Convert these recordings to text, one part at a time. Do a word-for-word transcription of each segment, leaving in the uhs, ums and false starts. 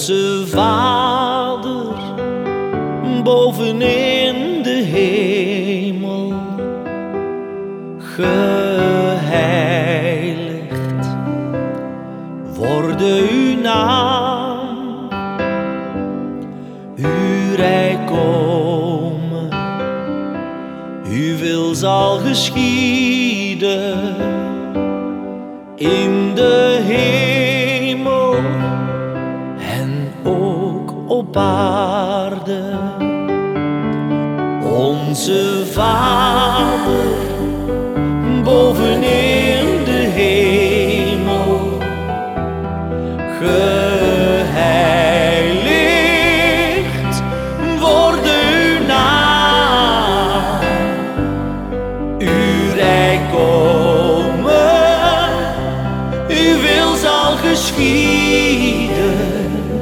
Onze Vader, bovenin de hemel, geheiligd worde uw naam, uw rijk komen, uw wil zal geschieden in de hemel en ook op aarde. Onze Vader, bovenin de hemel, geheiligd worde uw naam, uw rijk komen, uw wil zal geschieden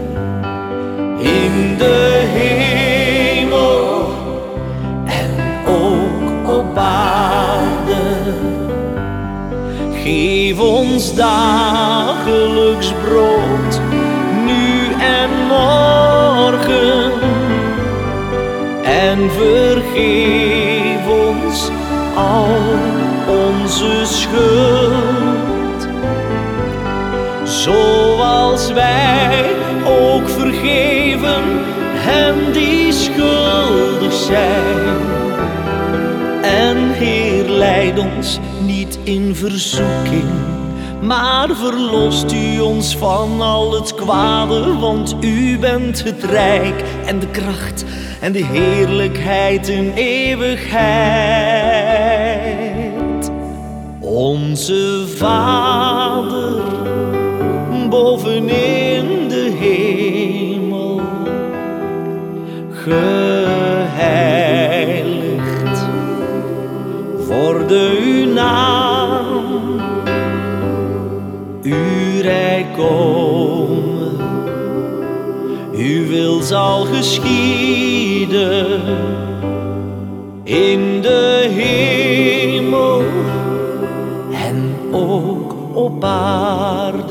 in de hemel en ook op aarde. Geef ons dagelijks brood, nu en morgen, en vergeef ons al onze schuld, zoals wij ook vergeven hen die schuldig zijn. En Heer, leid ons niet in verzoeking, maar verlost u ons van al het kwade, want u bent het rijk en de kracht en de heerlijkheid in eeuwigheid. Onze Vader, bovenin de hemel, geheiligd worde uw naam, uw rijk komen, uw wil zal geschieden in de hemel en ook op aarde.